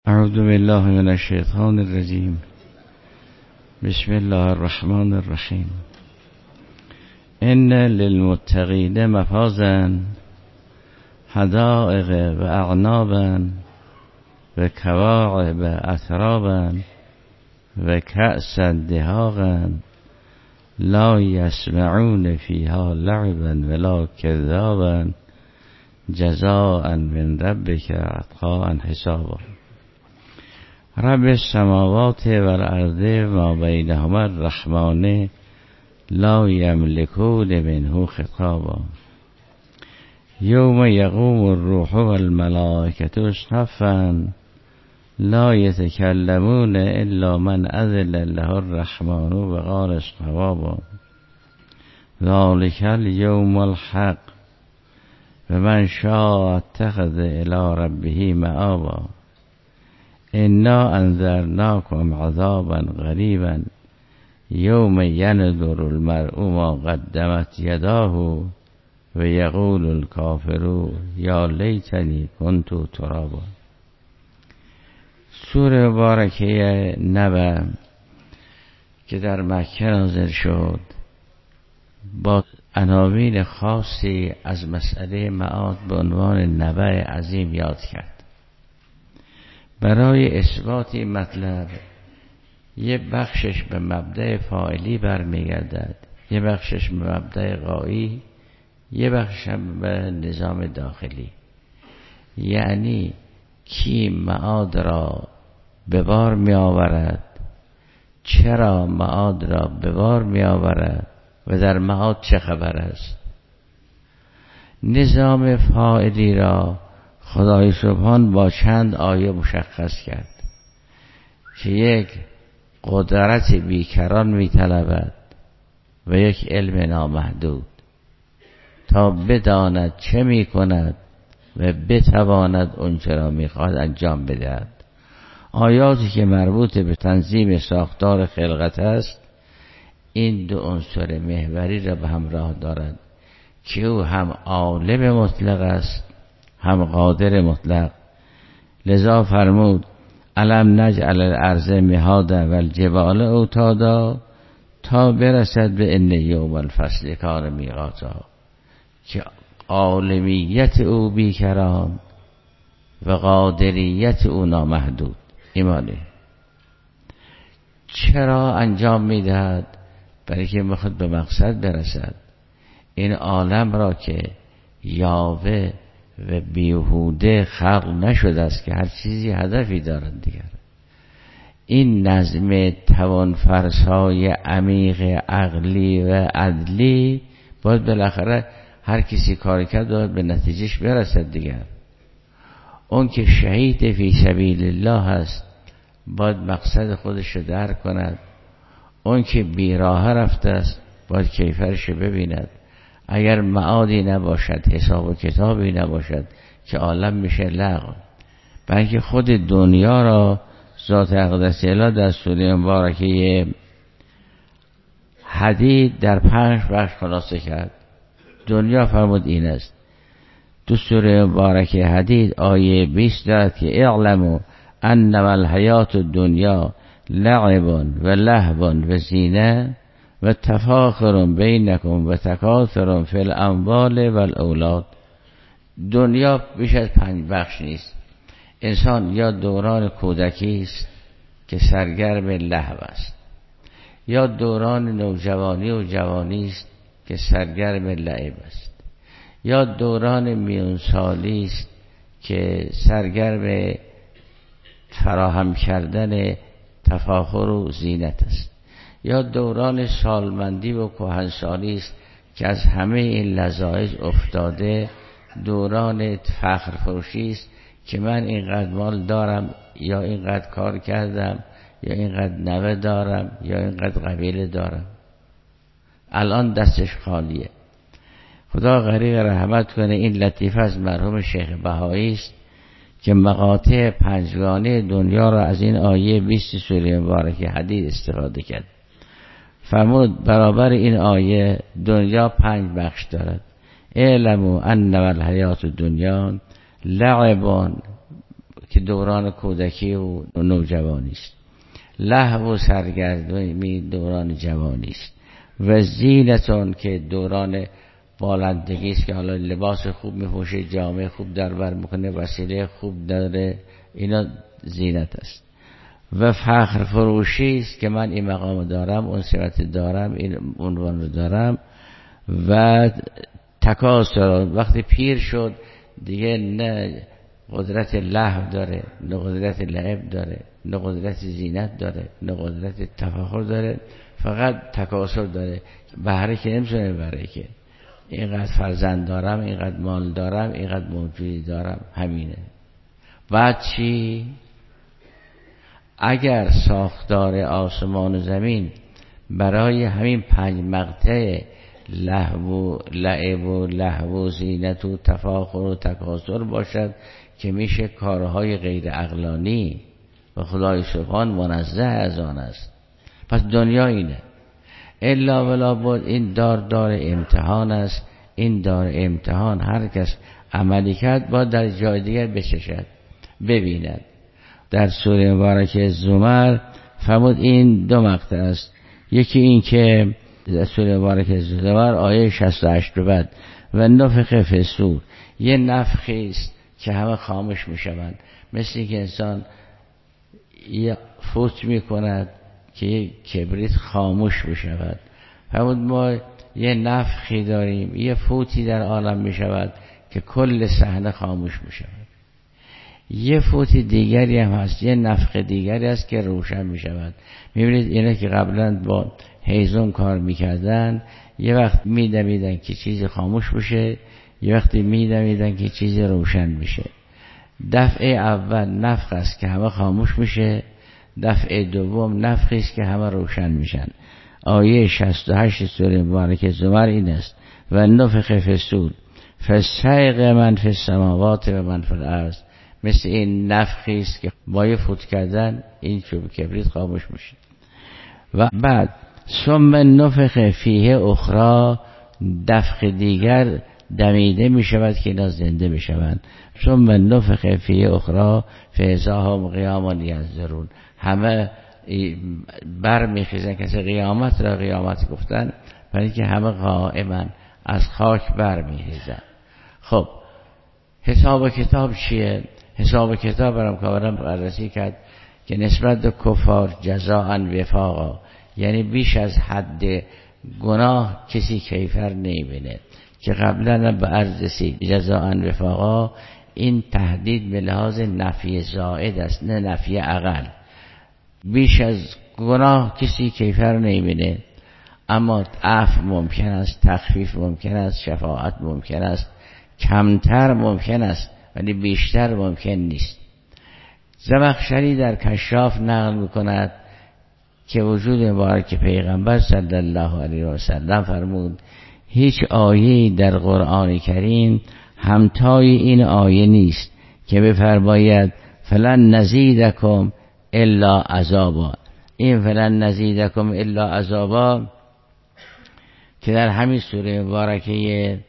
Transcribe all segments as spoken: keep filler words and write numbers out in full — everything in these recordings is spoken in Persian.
اعوذ بالله من الشیطان الرجیم. بسم الله الرحمن الرحیم. ان للمتقین مفازا حدائق و اعنابا و کواعب اترابا و کأسا دهاقا لا یسمعون فیها لعبا ولا کذابا جزاء من ربک عطاء حسابا. رب السماوات والارض ما بینهما الرحمن لا یملکون منه خطابا. یوم یقوم الروح والملائکة صفا لا یتکلمون الا من اذن له الرحمن وقال صوابا. ذلک الیوم الحق و من شاء اتخذ الی ربه مآبا. انا انذرناکم عذابا قریبا یوم ینظر المرء ما قدمت یداه و یقول الکافر یا لیتنی کنت ترابا. سوره مبارکه نبأ که در مکه نازل شد با عناوین خاصی از مسئله معاد به عنوان نبأ عظیم یاد کرد. برای اثبات این مطلب یه بخشش به مبدأ فاعلی برمیگردد، یه بخشش به مبدأ غایی، یه بخشش هم به نظام داخلی. یعنی کی معاد را به بار می آورد، چرا معاد را به بار می آورد و در معاد چه خبر است. نظام فاعلی را خدای سبحان با چند آیه مشخص کرد که یک قدرت بیکران می طلبد و یک علم نامحدود تا بداند چه می کند و بتواند اونچه را می خواهد انجام بدهد. آیاتی که مربوط به تنظیم ساختار خلقت است این دو عنصر محوری را به همراه دارد که او هم عالم مطلق است هم قادر مطلق. لذا فرمود الم نجعل الارض مهادا و الجبال اوتادا تا برسد به ان یوم الفصل کان میقاتا، که عالمیت او بیکران و قادریت او نامحدود. ایمانه چرا انجام میدهد؟ برای که میخواد به مقصد برسد. این عالم را که یاوه و بیهوده خلق نشده است که هر چیزی هدفی دارد دیگر. این نظم توانفرسای عمیق عقلی و عدلی باید بالاخره هر کسی کاری کرد باید به نتیجهش برسد دیگر. اون که شهید فی سبیل الله هست باید مقصد خودش رو درک کند. اون که بیراه رفته است باید کیفرش ببیند. اگر معادی نباشد، حساب و کتابی نباشد که عالم میشه لغو. بلکه خود دنیا را ذات اقدس اله در سوره مبارکه حدید در پنج بخش خلاصه کرد. دنیا فرمود این است. تو سوره مبارکه حدید آیه بیست دارد که اعلموا انما الحیات الدنیا لعب و لهو و زینه و تفاخر بینکم و تکاثر فی الاموال و الاولاد. دنیا بیش از پنج بخش نیست. انسان یا دوران کودکی است که سرگرم لهو است، یا دوران نوجوانی و جوانی است که سرگرم لعب است، یا دوران میانسالی است که سرگرم فراهم کردن تفاخر و زینت است، یا دوران سالمندی و کهنسالی است که از همه این لذایذ افتاده دوران فخر فروشی است که من اینقدر مال دارم یا اینقدر کار کردم یا اینقدر نوه دارم یا اینقدر قبیله دارم. الان دستش خالیه. خدا غریق رحمت کنه. این لطیفه از مرحوم شیخ بهایی است که مقاطع پنجگانه دنیا را از این آیه بیست سوره مبارکه حدید استفاده کرد. فرمود برابر این آیه دنیا پنج بخش دارد. اعلموا انما الحیات الدنیا لعب که دوران کودکی و نوجوانی است، لهو و سرگرمی دوران جوانی است، و زینتون که دوران بالندگی است که حالا لباس خوب میپوشه، جامعه خوب در بر میکنه، وسیله خوب داره، اینا زینت است. و فخر فروشی است که من این مقام دارم، اون صفت دارم، این عنوان رو دارم. و تکاسر، وقتی پیر شد دیگه نه قدرت لهو داره، نه قدرت لعب داره، نه قدرت زینت داره، نه قدرت تفاخر داره، فقط تکاسر داره. بهره که نمیتونه ببره که اینقدر فرزند دارم، اینقدر مال دارم، اینقدر موجودی دارم، همینه. بعد چی؟ اگر ساختار آسمان و زمین برای همین پنج مقطع لهو و لعب و لهو و زینت و تفاخر و تکاسر باشد که میشه کارهای غیر عقلانی و خدای سبحان منزه از آن است، پس دنیا اینه. الا ولا بود این دار دار امتحان است. این دار امتحان هر کس عملی کرد با در جای دیگر بچشد ببیند. در سوره مبارکه زمر فرمود این دو مقطع است. یکی این که در سوره مبارکه زمر آیه شصت و هشت رو بعد و نفخ فی الصور، یه نفخی است که همه خاموش میشوند، مثل که انسان یه فوت میکند که یه کبریت خاموش میشود. فرمود ما یه نفخی داریم، یه فوتی در عالم میشود که کل صحنه خاموش میشود. یه فوت دیگری هم هست، یه نفخ دیگری هست که روشن میشود. میبینید اینا که قبلا با هیزم کار میکردن، یه وقت میدمیدن که چیزی خاموش بشه، یه وقتی میدمیدن که چیزی روشن میشه. دفعه اول نفخ است که همه خاموش میشه، دفعه دوم نفخی است که همه روشن میشن. آیه شصت و هشت سوره مبارکه زمر این است و نفخ فی الصور فصعق من فی السماوات و من فی الارض. مثل این نفخی است که با یه فوت کردن این چوب کبریت خاموش میشه. و بعد ثم نفخ فیه اخرى، دفخ دیگر دمیده میشود که اینا زنده میشوند. ثم نفخ فیه اخرى فاذا هم قیام ینظرون، همه بر میخیزن. کسی قیامت را قیامت گفتن برای که همه قائما از خاک بر میخیزن. خب حساب کتاب چیه؟ حساب کتاب برام کاملا بررسی کرد که نسبت به کفار جزاء وفاقا، یعنی بیش از حد گناه کسی کیفر نمیبینه که قبلا به عرض رسید. جزاء وفاقا این تهدید به لحاظ نفی زائد است نه نفی اقل. بیش از گناه کسی کیفر نمیبینه، اما عفو ممکن است، تخفیف ممکن است، شفاعت ممکن است، کمتر ممکن است ولی بیشتر ممکن نیست. زمخشری در کشاف نقل میکند که وجود مبارک پیغمبر صلی الله علیه و سلم فرمود هیچ آیه‌ای در قرآن کریم همتای این آیه نیست که بفرماید فلن نزیدکم الا عذابا. این فلن نزیدکم الا عذابا که در همین سوره مبارکه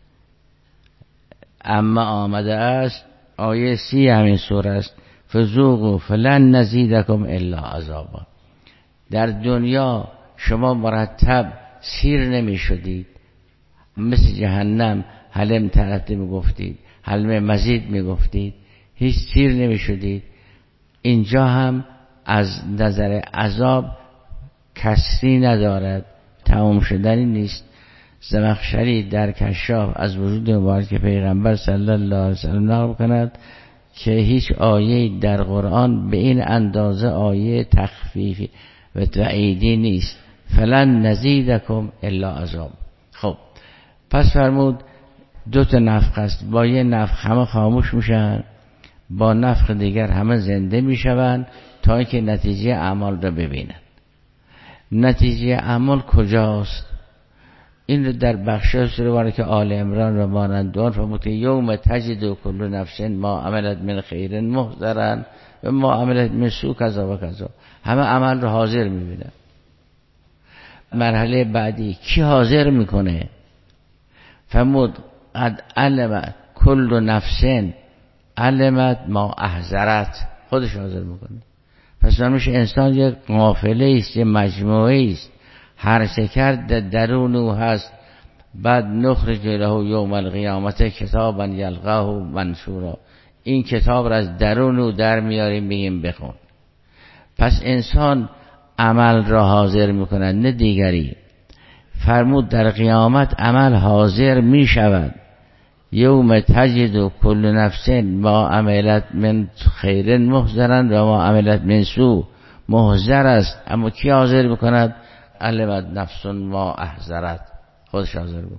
اما آمده است، آیه سی همین سوره است، فذوقوا فلن نزیدکم الا عذابا. در دنیا شما مرتب سیر نمی شدید، مثل جهنم حلم طلبت می گفتید، حلم مزید می گفتید، هیچ سیر نمی شدید. اینجا هم از نظر عذاب کسری ندارد، تمام شدنی نیست. زمخشری در کشاف از وجود مبارک پیغمبر صلی الله علیه وسلم نقل کند که هیچ آیه در قرآن به این اندازه آیه تخفیفی و تعییدی نیست. فلن نزیدکم الا عذاب. خب پس فرمود دو تا نفخ است، با یه نفخ همه خاموش میشن، با نفخ دیگر همه زنده میشوند تا اینکه نتیجه اعمال را ببینن. نتیجه اعمال کجاست؟ این در بخش سوره مبارکه آل عمران و مانند آن فرمود که یوم تجد کل نفس ما عملت من خیر محضرا و ما عملت من سوء کذا و کذا. همه عمل رو حاضر میبینن. مرحله بعدی کی حاضر میکنه؟ فرمود قد علم کل نفس علمت ما احضرت، خودش حاضر میکنه. پس نمیشه انسان یک قافله است، یک مجموعه است، هر چه کرد در درون او هست. بعد نخرج له یوم القیامت کتابا یلقاه منشورا، این کتاب را از درون او در میاریم میگیم بخون. پس انسان عمل را حاضر میکند نه دیگری. فرمود در قیامت عمل حاضر میشود. یوم تجد کل نفس ما عملت من خیر محضرا و ما عملت من سوء، محضر است اما کی حاضر میکند؟ علمت نفس ما احضرت، خودش حاضر میکنه.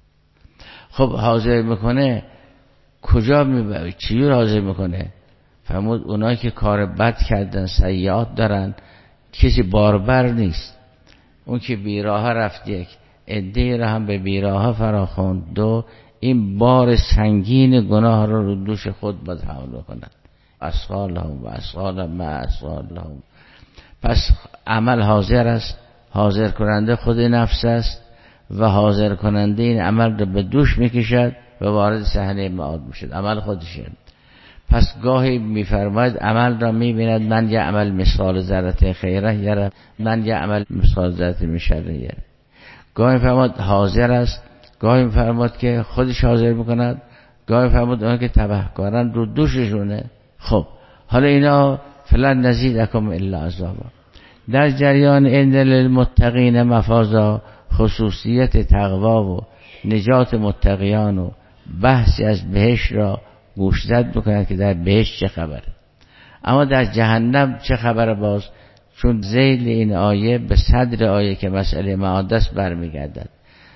خب حاضر میکنه کجا میبره؟ چیور حاضر میکنه؟ فرمود اونایی که کار بد کردن، سیئات دارن، کسی باربر نیست. اون که بیراه رفت یک عده را هم به بیراه فراخوند، دو این بار سنگین گناه را رو دوش خود باید حمل کنند. اثقالهم و اثقال ما اثقالهم. پس عمل حاضر است، حاضر کننده خود نفس است و حاضر کننده این عمل را به دوش میکشد و وارد صحنه معاد میشد، عمل خودشه. پس گاهی میفرماید عمل را میبیند من یه عمل مثال ذره خیره یره، من یه عمل مثال ذره میشره یره. گاهی فرمود حاضر است، گاهی فرمود که خودش حاضر میکند، گاهی فرمود اون که تبهکارن رو دوششونه. خب حالا اینا فلن نزیدکم الا عذابا. در جریان ان للمتقین مفازا، خصوصیت تقوا و نجات متقیان و بحثی از بهشت را گوشزد بکنند که در بهشت چه خبره. اما در جهنم چه خبره؟ باز چون ذیل این آیه به صدر آیه که مسئله معاد است برمیگردد.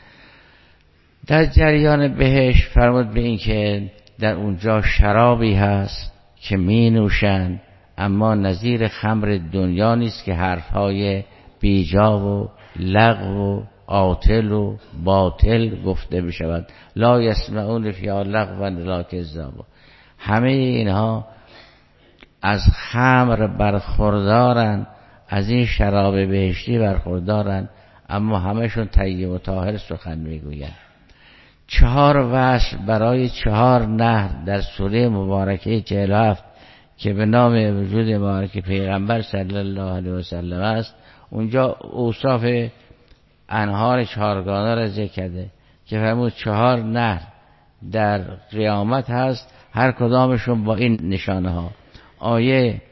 در جریان بهشت فرمود به این که در اونجا شرابی هست که می نوشند اما نظیر خمر دنیا نیست که حرفهای بیجا و لغو و عاطل و باطل گفته بشود. لا یسمعون فیها لغوا ولا کذابا. همه اینها از خمر برخوردارن، از این شراب بهشتی برخوردارن، اما همشون طیب و طاهر سخن میگویند. چهار وصف برای چهار نهر در سوره مبارکه چهل و هفت که به نام وجود مبارک پیغمبر صلی الله علیه و سلم است، اونجا اوصاف انهار چهارگانه را ذکر کرده که فرمود چهار نهر در قیامت هست، هر کدامشون با این نشانه ها. آیه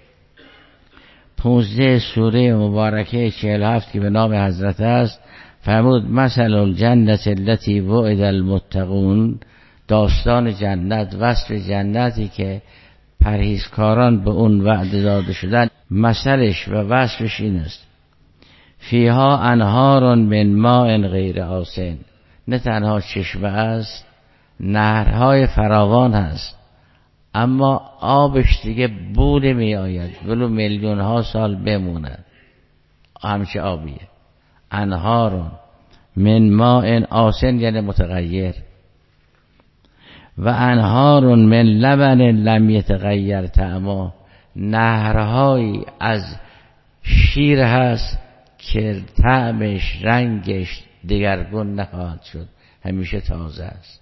پونزده سوره مبارکه چهل و هفت که به نام حضرت است فرمود مثل الجنت التي وعد المتقون، داستان جنت، وصف جنتی که پرهیزکاران به اون وعده داده شدن، مثلش و وصفش این است: فیها انهار من ماء غیر آسن، نه تنها چشمه است، نهرهای فراوان هست، اما آبش دیگه بوده می آید ولو میلیون ها سال بموند، همچه آبیه. انهار من ماء آسن یعنی متغیر، و انهار من لبن لم یتغیر طعمه، نهرهایی از شیر هست که طعمش، رنگش دگرگون نخواهد شد، همیشه تازه است.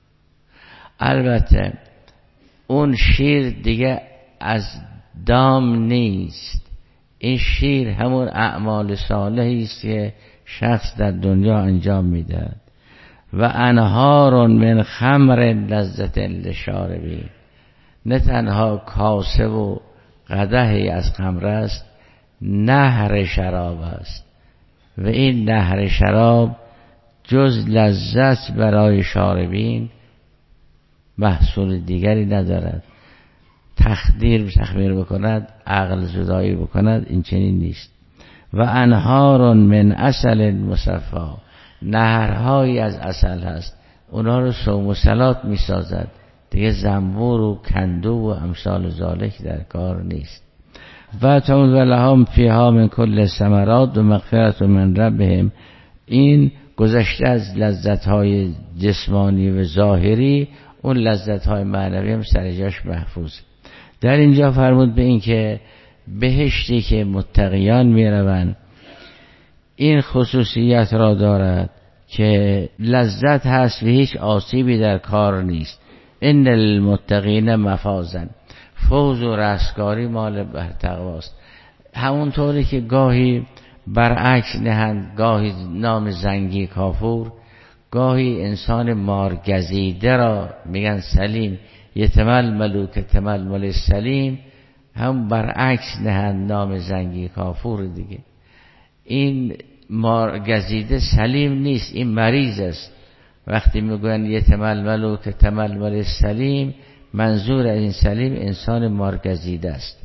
البته اون شیر دیگه از دام نیست، این شیر همون اعمال صالحی است که شخص در دنیا انجام میده. و انهار من خمر لذت للشاربین، نه تنها کاسه و قدحی از خمر است، نهر شراب است و این نهر شراب جز لذت برای شاربین محصول دیگری ندارد. تخدیر تخمیر بکند، عقل زدایی بکند، این چنین نیست. و انهار من عسل مصفا، نهرهایی از عسل هست، اونا رو صوم و صلات می سازد، دیگه زنبور و کندو و امثال ذالک در کار نیست. و تمود لهم فیها من کل الثمرات و مغفرت من ربهم، این گذشته از لذت‌های جسمانی و ظاهری، اون لذت‌های معنوی هم سر جاش محفوظ. در اینجا فرمود به این که بهشتی که متقیان میروند این خصوصیت را دارد که لذت هست و هیچ آسیبی در کار نیست. ان للمتقین مفازا، فوز و رستگاری مال بر تقواست. همونطوری که گاهی برعکس نهند، گاهی نام زنگی کافور، گاهی انسان مارگزیده را میگن سلیم، یتمل ملوک تمل مل سلیم، هم برعکس نهند نام زنگی کافور دیگه. این مارگزیده سلیم نیست، این مریض است. وقتی میگن یتمل ملوک تمل مل سلیم، منظور از این سلیم انسان مارگزیده است.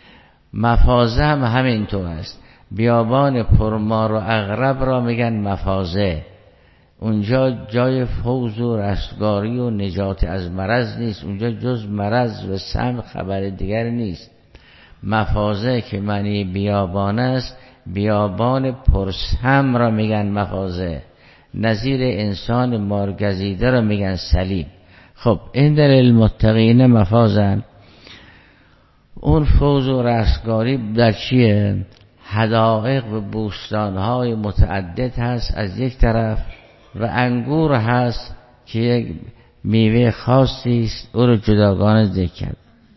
مفازه هم همینطور است. بیابان پرمار و عقرب را میگن مفازه. اونجا جای فوز و رستگاری و نجات از مرض نیست، اونجا جز مرض و سم خبر دیگر نیست. مفازه که معنی بیابان است، بیابان پرسم را میگن مفازه. نظیر انسان مارگزیده را میگن سلیم. خب این در المتقین مفازن. اون فوز و رستگاری در چیه؟ حدائق و بوستانهای متعدد هست از یک طرف، و انگور هست که یک میوه خاصی است، او رو جداگانه ذکر کرد.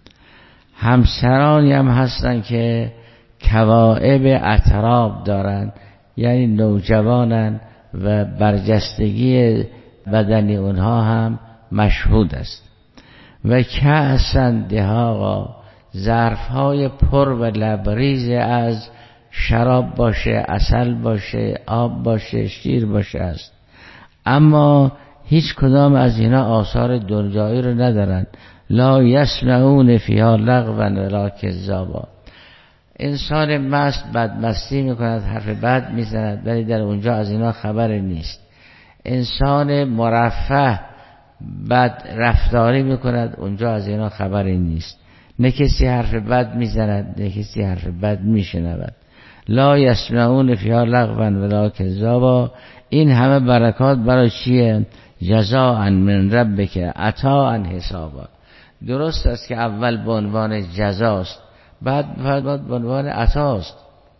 همسرانی هم هستن که کواعب اطراب دارن، یعنی نوجوانن و برجستگی بدنی اونها هم مشهود است. و کأسن دهاقا، ظرفهای پر و لبریز از شراب باشه، عسل باشه، آب باشه، شیر باشه است. اما هیچ کدام از اینا آثار دنیایی رو ندارن. لا یسمعون فیها لغوا ولا کذابا. انسان مست بدمستی میکند، حرف بد میزند، ولی در اونجا از اینا خبری نیست. انسان مرفه بد رفتاری میکند، اونجا از اینا خبری نیست. نه کسی حرف بد میزند، نه کسی حرف بد میشنود. لا یسمعون فیها لغوا ولا کذابا. این همه برکات برای چیه؟ جزاء من ربک عطاء حسابا. درست است که اول به عنوان جزاست، بعد به عنوان عطاست.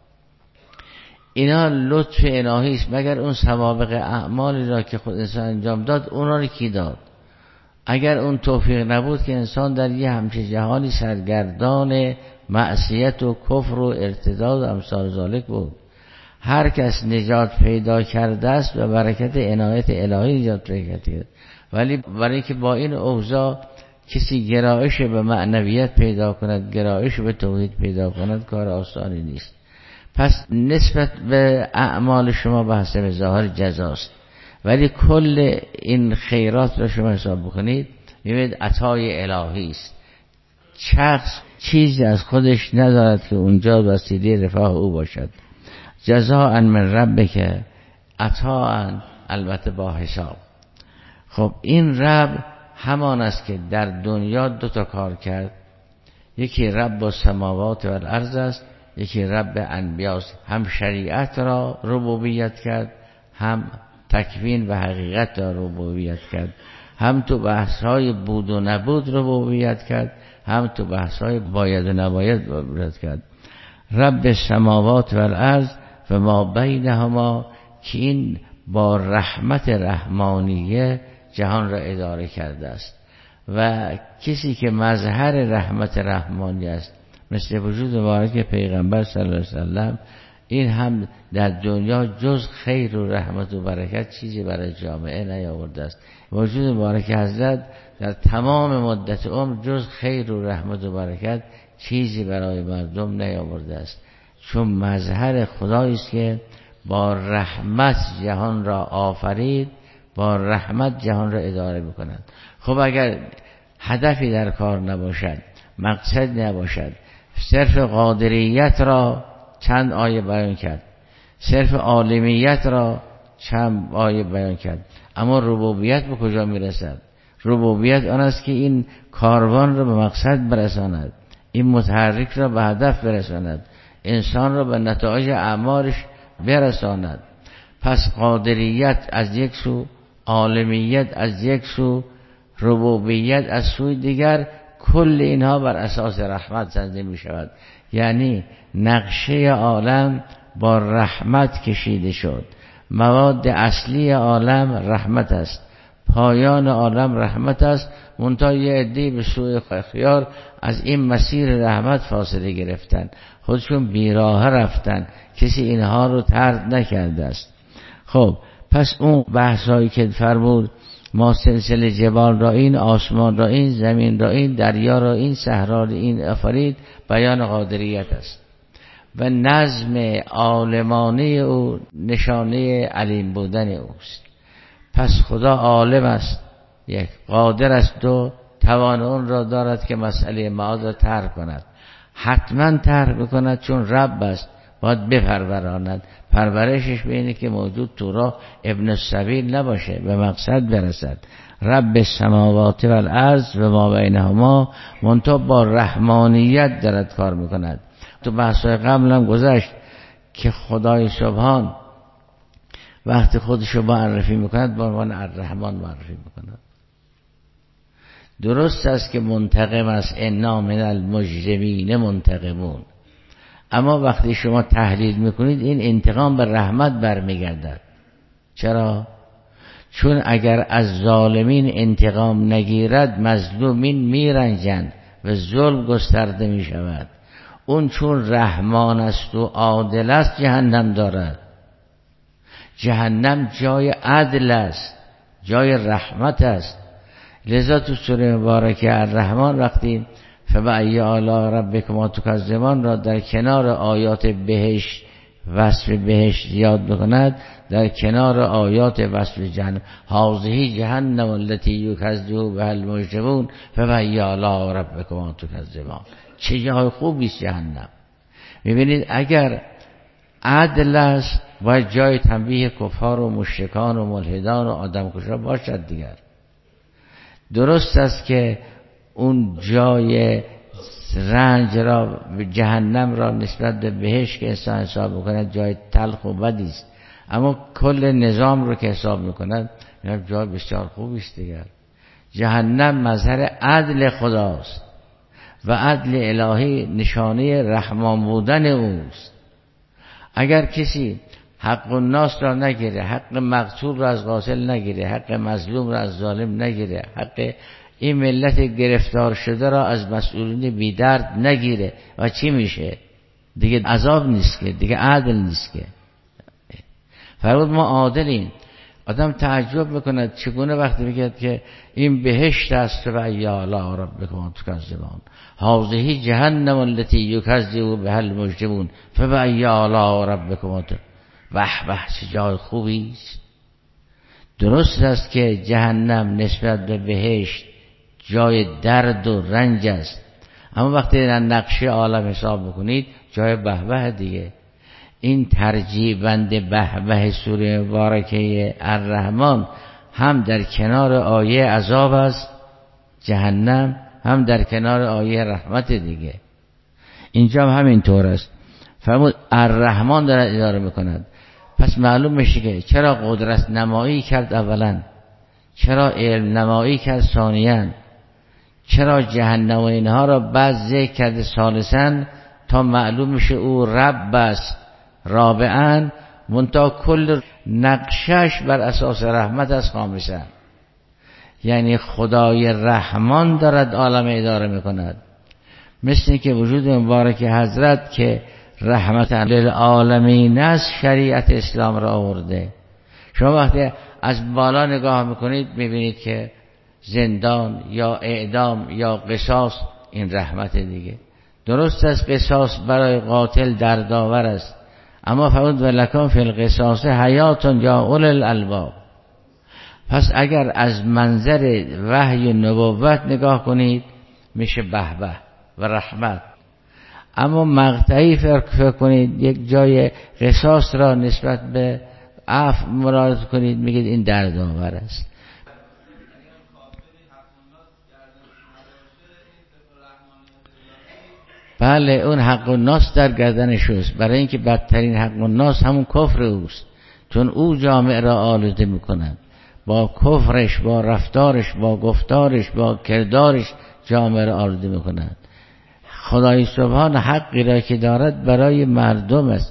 اینا لطف الهی است، مگر اون سوابق اعمالی را که خود انسان انجام داد، اونا رو کی داد؟ اگر اون توفیق نبود که انسان در یه همچه جهانی سرگردان معصیت و کفر و ارتداد و امثال ذالک بود. هر کس نجات پیدا کرده است و برکت عنایت الهی نجات پیدا کرده، ولی برای که با این اوضاع کسی گرایش به معنویت پیدا کند، گرایش به توحید پیدا کند، کار آسانی نیست. پس نسبت به اعمال شما به حسب ظاهر جزاست، ولی کل این خیرات را شما حساب بکنید می‌بینید عطای الهی است. شخص چیزی از خودش ندارد که اونجا وسیله رفاه او باشد. جزاء من ربک عطاء، البته با حساب. خب این رب همان است که در دنیا دو تا کار کرد. یکی رب السماوات و الارض است، یکی رب انبیاست. هم شریعت را ربوبیت کرد، هم تکوین و حقیقت را ربوبیت کرد. هم تو بحث‌های بود و نبود ربوبیت کرد، هم تو بحث‌های باید و نباید ربوبیت کرد. رب السماوات و الارض و ما بینهما، که این با رحمت رحمانیه جهان را اداره کرده است. و کسی که مظهر رحمت رحمانی است مثل وجود مبارک پیغمبر صلی الله علیه وسلم، این هم در دنیا جز خیر و رحمت و برکت چیزی برای جامعه نیاورده است. وجود مبارک حضرت در تمام مدت عمر جز خیر و رحمت و برکت چیزی برای مردم نیاورده است، چون مظهر خدایی است که با رحمت جهان را آفرید، با رحمت جهان را اداره می‌کند. خب اگر هدفی در کار نباشد، مقصد نباشد، صرف قادریت را چند آیه بیان کرد، صرف عالمیت را چند آیه بیان کرد، اما ربوبیت به کجا میرسد؟ ربوبیت آن است که این کاروان را به مقصد برساند، این متحرک را به هدف برساند، انسان را به نتایج اعمالش برساند. پس قادریت از یک سو، عالمیت از یک سو، ربوبیت از سوی دیگر، کل اینها بر اساس رحمت زنده می شود. یعنی نقشه عالم با رحمت کشیده شد. مواد اصلی عالم رحمت است، پایان عالم رحمت است، منتها یه عده‌ای به سوء اختیار از این مسیر رحمت فاصله گرفتن، خودشون بیراه رفتن، کسی اینها رو طرد نکرده است. خب پس اون بحثایی که فرمود ما سلسله جبال را این، آسمان را این، زمین را این، دریا را این، صحرا را این آفرید، بیان قادریت است و نظم عالمانه او نشانه علیم بودن اوست. پس خدا عالم است، یک قادر است، دو توان اون را دارد که مسئله معاد را ترک کند، حتما ترک بکند چون رب است، باید بپروراند. پرورشش به اینه که موجود تو را ابن السبیل نباشه، به مقصد برسد. رب السماوات و الارض و ما بینهما، منتها با رحمانیت دارد کار میکند. تو بحثای قبل هم گذشت که خدای سبحان وقتی خودشو معرفی میکند با عنوان الرحمن معرفی میکند. درست است که منتقم است، انا من المجرمین منتقمون، اما وقتی شما تحلیل میکنید این انتقام به رحمت برمیگردد. چرا؟ چون اگر از ظالمین انتقام نگیرد مظلومین میرنجند و ظلم گسترده میشود. اون چون رحمان است و عادل است جهنم دارد. جهنم جای عدل است، جای رحمت است. لذا تو سوره مبارکه الرحمن وقتی فبأی آلاء ربکما تکذبان را در کنار آیات بهشت وصف بهشت یاد بکند، در کنار آیات وصف جهنم، هذه جهنم التي یکذب بها المجرمون فبأی آلاء ربکما تکذبان. چه جای خوبی است جهنم. میبینید اگر عدل است باید جای تنبیه کفار و مشرکان و ملحدان و آدمکشا باشد دیگر. درست است که اون جای رنج را جهنم را نسبت به بهشت که انسان حساب میکند جای تلخ و بدی است، اما کل نظام رو که حساب میکند این جای بسیار خوبی است دیگر. جهنم مظهر عدل خداست و عدل الهی نشانه رحمان بودن اوست. اگر کسی حق الناس را نگیره، حق مقتول را از قاتل نگیره، حق مظلوم را از ظالم نگیره، حق این ملت گرفتار شده را از مسئولین بیدرد نگیره و چی میشه؟ دیگه عذاب نیست که، دیگه عدل نیست که. فرمود ما عادلیم. آدم تعجب میکند چگونه وقتی میگه که این بهشت است و یا لا ربکم تکذبان، هذه جهنم التي یکذب بها المجرمون فبأی آلاء ربکم تکذبان. وح وح چه جای خوبی است. درست است که جهنم نسبت به بهشت جای درد و رنج است، اما وقتی در نقشه عالم حساب بکنید جای بهبه دیگه. این ترجیح بند بهبه سوره مبارکه الرحمن هم در کنار آیه عذاب است جهنم، هم در کنار آیه رحمت دیگه. اینجا هم همین طور است. فرمود الرحمن دارد اداره میکند. پس معلوم میشه که چرا قدرت نمایی کرد اولا، چرا علم نمایی کرد ثانیاً، چرا جهنم و اینها را بعد ذکر کرده ثالثاً، تا معلوم میشه او رب است رابعاً، منتها کل نقشش بر اساس رحمت از خامساً. یعنی خدای رحمان دارد عالم اداره میکند. مثل که وجود مبارک حضرت که رحمت للعالمین است شریعت اسلام را آورده. شما وقتی از بالا نگاه میکنید میبینید که زندان یا اعدام یا قصاص این رحمت دیگه. درست است قصاص برای قاتل دردآور است، اما فرمود ولکم فی القصاص حیات یا اول الالباب. پس اگر از منظر وحی و نبوت نگاه کنید میشه بهبه و رحمت، اما مقطعی فکر کنید یک جای قصاص را نسبت به عفو مراد کنید میگید این دردآور است. بله اون حق الناس در گردنش است، برای اینکه بدترین حق الناس همون کفر اوست، چون او جامعه را آلوده میکند با کفرش، با رفتارش، با گفتارش، با کردارش جامعه را آلوده میکند. خدای سبحان حقی را که دارد برای مردم است،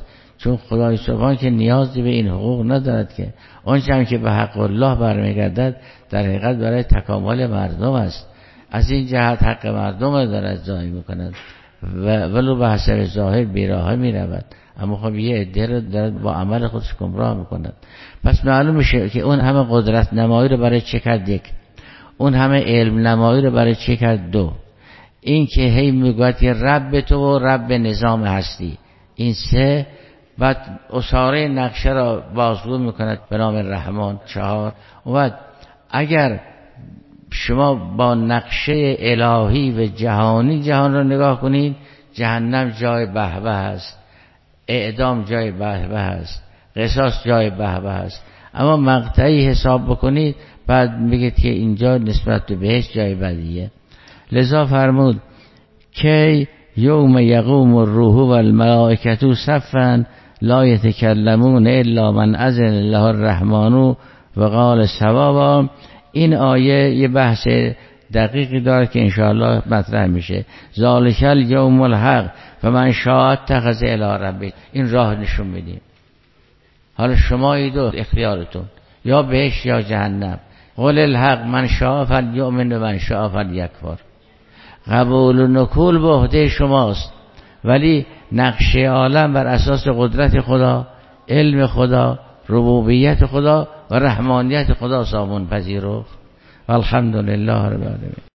چون خدای سبحان که نیازی به این حقوق ندارد که آنچه هم که به حق الله برمیگردد در حقیقت برای تکامل مردم است. از این جهت حق مردم را دارد ضایع میکند و ولو به حسب ظاهر بیراه میرود، اما خب یه عده رو دارد با عمل خودش گمراه میکند. پس معلوم میشه که اون همه قدرت نمایی رو برای چه کرد؟ یک. اون همه علم نمایی رو برای چه کرد؟ دو. این که هی میگوید که رب تو و رب نظام هستی، این سه. بعد اساره نقشه را بازگو میکند به نام رحمان، چهار. و بعد اگر شما با نقشه الهی و جهانی جهان را نگاه کنید، جهنم جای بهبه است، اعدام جای بهبه است، قصاص جای بهبه است. اما مقطعی حساب بکنید بعد میگید که اینجا نسبت به بهشت جای بدیه. لذا فرمود که یوم یقوم الروح و الملائکة صفا لا یتکلمون الا من اذن له الرحمن و قال صوابا. این آیه یه بحث دقیقی داره که انشاءالله مطرح میشه. ذالک الیوم الحق و من شاء اتخذ الی ربه. این راه نشون میدیم. حالا شما ایدو اختیارتون، یا بهشت یا جهنم. قل الحق من شاء فلیؤمن و من شاء فلیکفر. قبول و نکول به عهده شماست، ولی نقشه عالم بر اساس قدرت خدا، علم خدا، ربوبیت خدا و رحمانیت خدا سامون پذیرفت. الحمدلله رب العالمین.